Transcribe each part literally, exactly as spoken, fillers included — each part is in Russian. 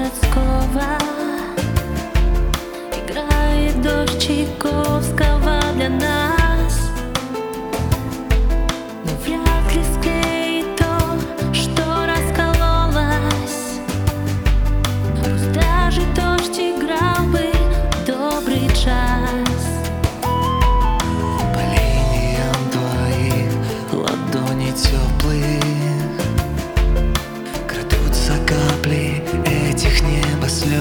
городского играет дождь Чайковского для нас, но вряд ли склеит то, что раскололось. Пусть даже дождь играл бы добрый час. По линиям твоих ладоней теплых крадутся капли этих небослез,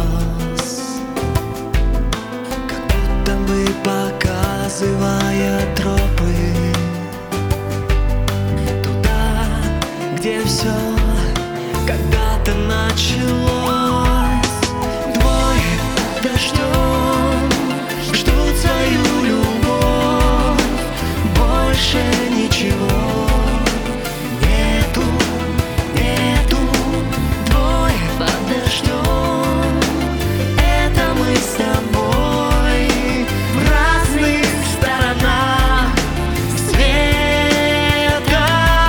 как будто бы показывая тропы туда, где все когда-то началось. Двое дождем ждут свою любовь, больше ничего нету, нету. Двое под дождем, это мы с тобой в разных сторонах света.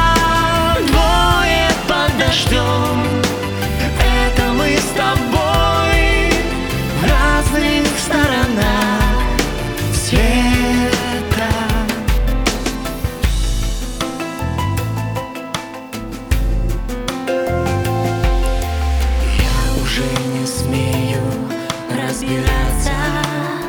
Двое под дождем, это мы с тобой в разных сторонах света. Я уже не смею разбираться